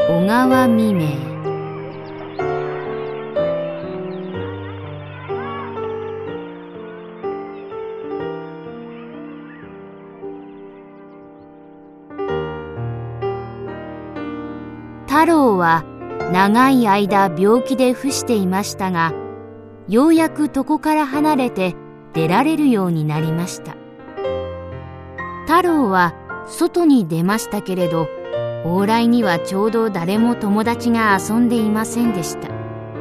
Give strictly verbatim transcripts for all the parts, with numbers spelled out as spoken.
小川未明。太郎は長い間病気で伏していましたが、ようやく床から離れて出られるようになりました。太郎は外に出ましたけれど、往来にはちょうど誰も友達が遊んでいませんでした。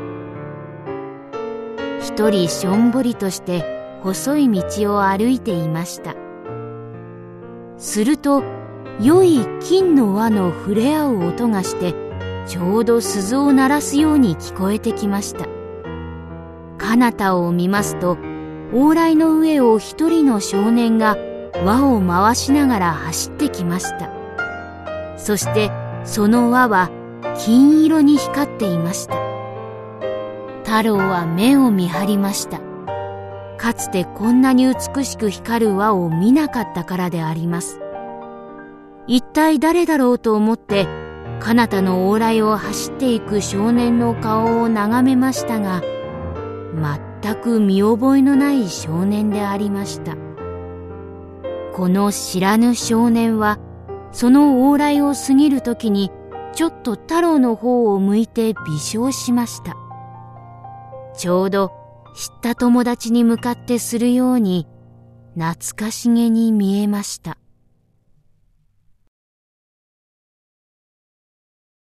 一人しょんぼりとして細い道を歩いていました。すると良い金の輪の触れ合う音がして、ちょうど鈴を鳴らすように聞こえてきました。彼方を見ますと、往来の上を一人の少年が輪を回しながら走ってきました。そしてその輪は金色に光っていました。太郎は目を見張りました。かつてこんなに美しく光る輪を見なかったからであります。一体誰だろうと思って、彼方の往来を走っていく少年の顔を眺めましたが、全く見覚えのない少年でありました。この知らぬ少年は、その往来を過ぎるときに、ちょっと太郎の方を向いて微笑しました。ちょうど知った友達に向かってするように、懐かしげに見えました。